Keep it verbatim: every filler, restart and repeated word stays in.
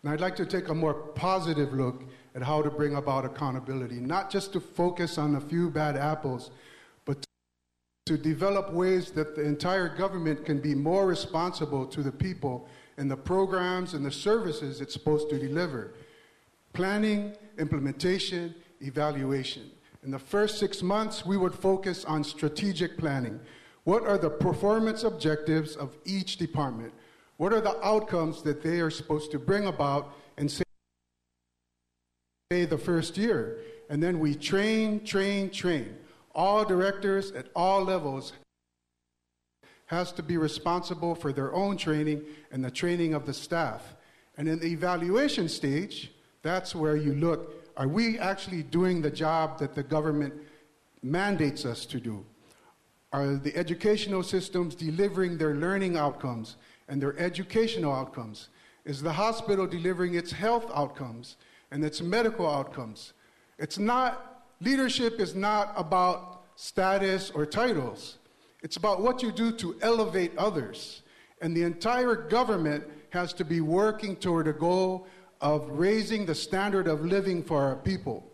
And I'd like to take a more positive look at how to bring about accountability, not just to focus on a few bad apples, but to develop ways that the entire government can be more responsible to the people and the programs and the services it's supposed to deliver. Planning, implementation, evaluation. In the first six months, we would focus on strategic planning. What are the performance objectives of each department? What are the outcomes that they are supposed to bring about and say the first year? And then we train, train, train. All directors at all levels has to be responsible for their own training and the training of the staff. And in the evaluation stage, that's where you look, are we actually doing the job that the government mandates us to do? Are the educational systems delivering their learning outcomes and their educational outcomes? Is the hospital delivering its health outcomes and its medical outcomes? It's not, leadership is not about status or titles. It's about what you do to elevate others. And the entire government has to be working toward a goal of raising the standard of living for our people.